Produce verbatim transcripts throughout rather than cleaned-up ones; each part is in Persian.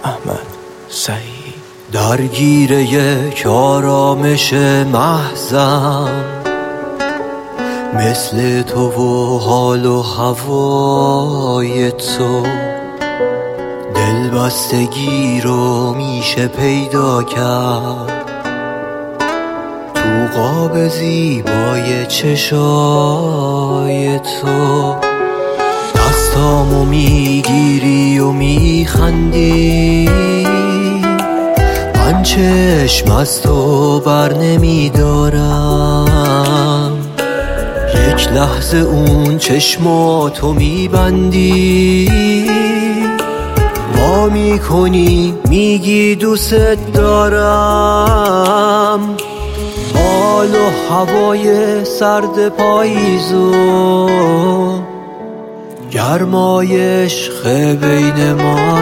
احمد سعید. درگیر یک آرامش محضم، مثل تو و حال و هوای تو، دلبستگی رو میشه پیدا کرد تو قاب زیبای چشای تو. دستامو میگیری و میخندی، من چشم از تو بر نمیدارم. یک لحظه اون چشماتو میبندی، وا میکنی میگی دوست دارم. حال و هوای سرد پاییزو، گرمای عشق بین ما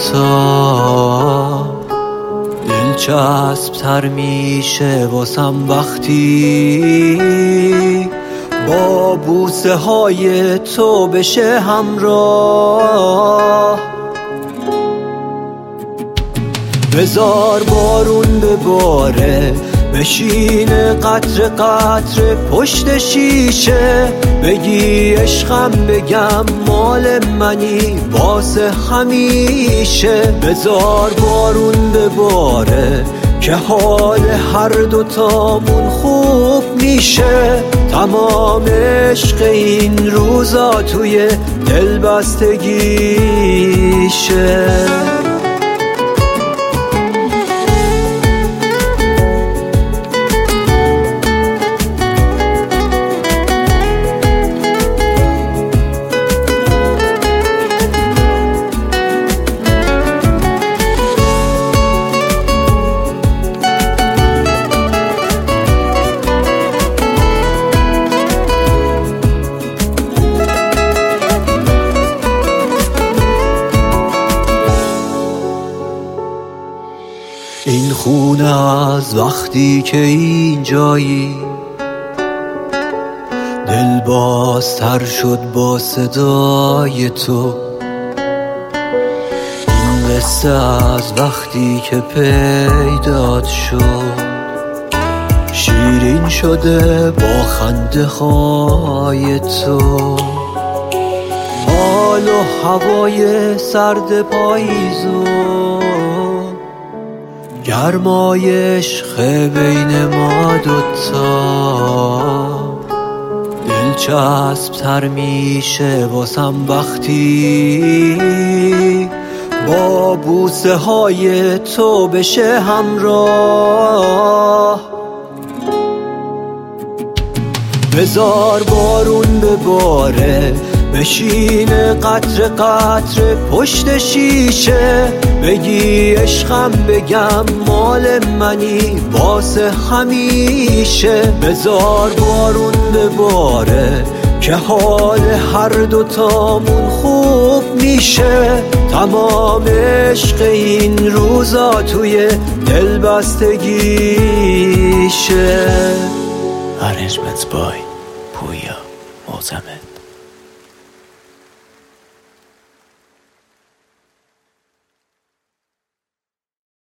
دوتا، دلچسب تر میشه واسم وقتی با بوسه های تو بشه همراه. بذار بارون بباره، بشینه قطر قطر پشت شیشه، بگی عشقم بگم مال منی واسه همیشه. بذار بارون بباره که حال هر دوتامون خوب میشه، تمام عشق این روزا توی دلبستگیشه. این خونه از وقتی که اینجایی، دل بازتر شد با صدای تو. این قصه از وقتی که پیدات شد، شیرین شده با خنده های تو. حال و هوای سرد پاییزو، گرمای عشق بین ما دوتا، دلچسب تر میشه واسم وقتی با بوسه های تو بشه همراه. بذار بارون بباره، بشینه قطر قطر پشت شیشه، بگی عشقم بگم مال منی واسه همیشه. بذار بارون بباره که حال هر دوتامون خوب میشه، تمام عشق این روزا توی دلبستگیشه. Arrangements by پویا معتمد.